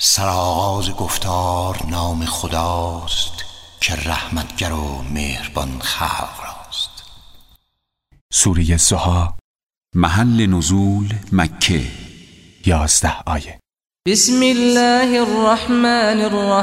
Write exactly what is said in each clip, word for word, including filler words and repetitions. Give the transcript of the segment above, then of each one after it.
سرآغاز گفتار نام خداست که رحمتگر و مهربان خلق راست. سوره ضحی. محل نزول مکه. یازده آیه. بسم الله الرحمن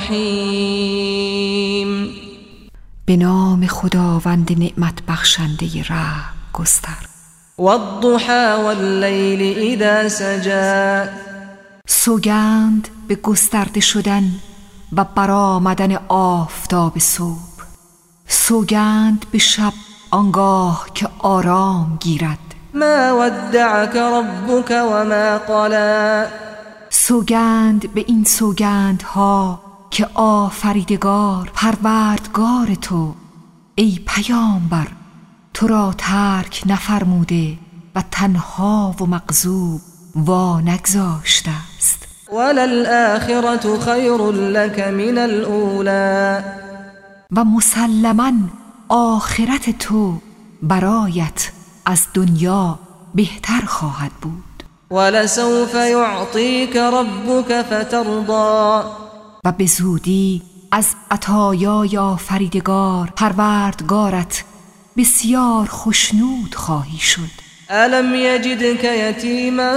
الرحیم. به نام خداوند نعمت بخشنده رحم گستر. والضحى واللیل اذا سجى. سوگند به گسترده شدن و برآمدن آفتاب صبح. سوگند به شب آنگاه که آرام گیرد. ما ودعك ربك وما قلى. سوگند به این سوگندها که آفریدگار پروردگار تو ای پیامبر تو را ترک نفرموده و تنها و مغضوب وا نگذاشته است. وللآخرة خیر لك من الاولی. و مسلماً آخرت تو برایت از دنیا بهتر خواهد بود. ولسوف یعطیک ربک فترضی. و به زودی از عطایای آفریدگار پروردگارت بسیار خوشنود خواهی شد. الم یجدک یتیما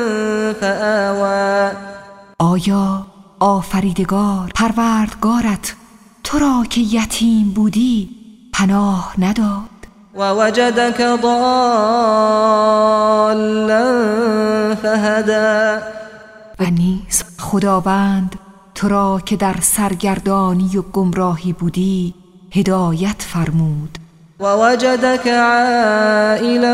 فآوی. آیا آفریدگار پروردگارت تو را که یتیم بودی پناه نداد؟ و وجدک ضالا فهدی. و نیز خداوند تو را که در سرگردانی و گمراهی بودی هدایت فرمود. و وجدک عائلا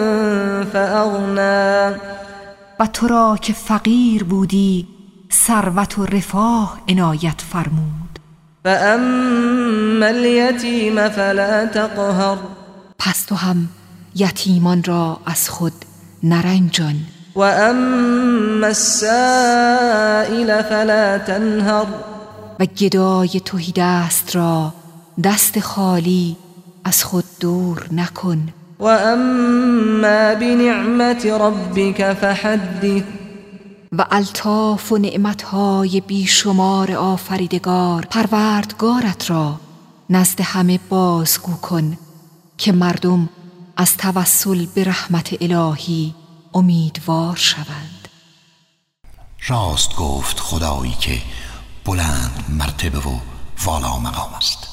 فاغنی. و تو را که فقیر بودی ثروت و رفاه عنایت فرمود. فاما الیتیم فلا تقهر. پس تو هم یتیمان را از خود نرنجان. و اما السائل فلا تنهر. و گدای تهیدست را دست خالی از خود دور نکن. و اما بنعمت ربک فحدث. و الطاف و نعمتهای بیشمار آفریدگار پروردگارت را نزد همه بازگو کن که مردم از توسل به رحمت الهی امیدوار شوند. راست گفت خدایی که بلند مرتبه و والا مقام است.